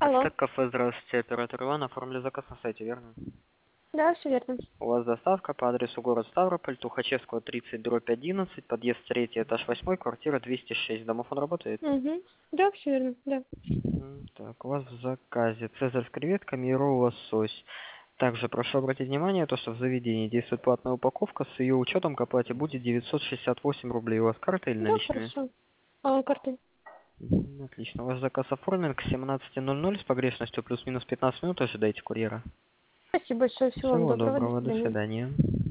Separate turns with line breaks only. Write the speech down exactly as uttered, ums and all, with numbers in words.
Алло.
Так, кафе, здравствуйте, оператор Иван, оформили заказ на сайте, верно?
Да, все верно.
У вас доставка по адресу город Ставрополь, Тухачевского, тридцать, дробь одиннадцать, подъезд третий, этаж восьмой, квартира двести шесть. Домов он работает?
Угу. Да, все верно, да.
М, Так, у вас в заказе цезарь с креветками и ролл лосось. Также прошу обратить внимание, то, что в заведении действует платная упаковка, с ее учетом к оплате будет девятьсот шестьдесят восемь рублей. У вас карта или
Да,
наличными?
хорошо. А, карты.
Мгм, Отлично. Ваш заказ оформлен к семнадцати ноль ноль с погрешностью плюс-минус пятнадцать минут. Ожидайте курьера.
Спасибо большое. Всего вам
Всего
доброго. До
доброго, до
свидания.
свидания.